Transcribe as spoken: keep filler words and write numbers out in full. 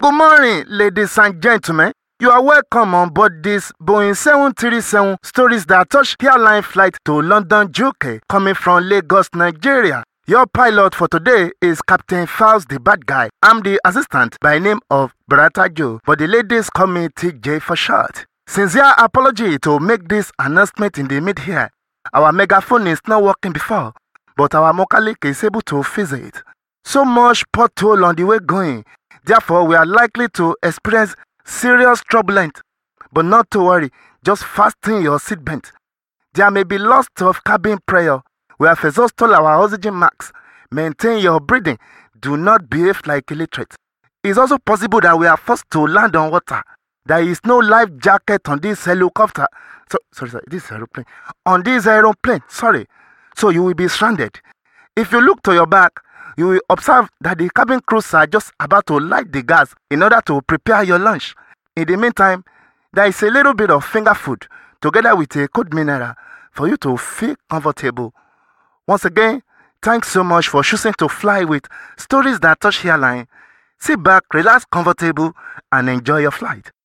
Good morning, ladies and gentlemen. You are welcome on board this Boeing seven thirty-seven Stories That Touch airline flight to London, U K, coming from Lagos, Nigeria. Your pilot for today is Captain Fowles the Bad Guy. I'm the assistant by name of Brata Joe, but the ladies call me T J for short. Sincere apology to make this announcement in the mid-here. Our megaphone is not working before, but our mechanic is able to fix it. So much pothole on the way going. Therefore, we are likely to experience serious turbulence. But not to worry, just fasten your seatbelt. There may be loss of cabin pressure. We have exhausted our oxygen max. Maintain your breathing. Do not behave like illiterate. It's also possible that we are forced to land on water. There is no life jacket on this helicopter. So, sorry, sorry, this aeroplane. On this aeroplane, sorry. So you will be stranded. If you look to your back, you will observe that the cabin crews are just about to light the gas in order to prepare your lunch. In the meantime, there is a little bit of finger food together with a cold mineral for you to feel comfortable. Once again, thanks so much for choosing to fly with Stories That Touch airline. Sit back, relax comfortable, and enjoy your flight.